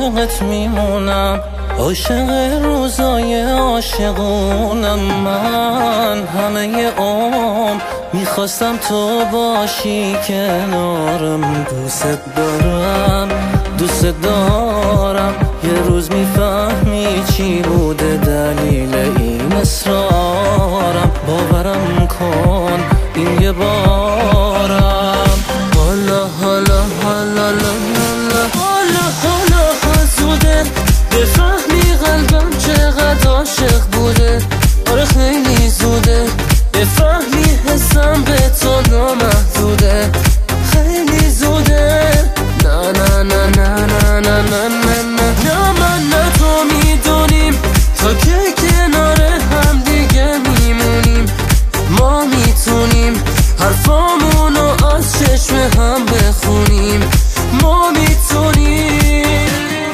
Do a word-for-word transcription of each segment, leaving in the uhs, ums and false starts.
عاشقت میمونم، عاشق روزای عاشقونم. من همه عمر میخواستم تو باشی کنارم. دوست دارم دوست دارم، یه روز میفهمی چی بوده دلیل این اصرارم. باورم کن این یه بارم. حالا حالا حالا حالا حالا حالا زوده بفهمی قلبم چقدر عاشق بوده. آره خیلی زوده بفهمی حسم به تو نامحدوده. خیلی زوده نه نه نه نه نه نه نه نه نه نه من نه تو میدونیم تا که کنار هم دیگه میمونیم. ما میتونیم حرفامونو از چشم هم بخونیم. ما میتونیم.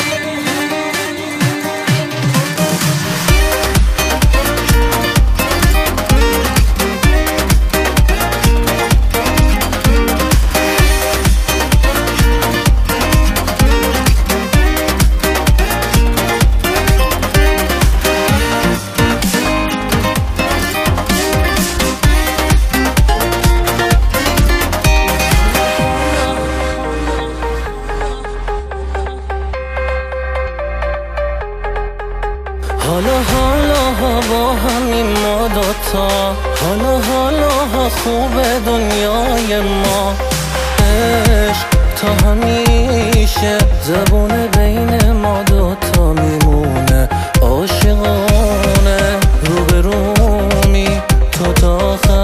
حالا حالا با همین ما دوتا، حالا حالا خوبه دنیای ما. عشق تا همیشه زبون بین ما دوتا میمونه. عاشقانه روبرومی تو تا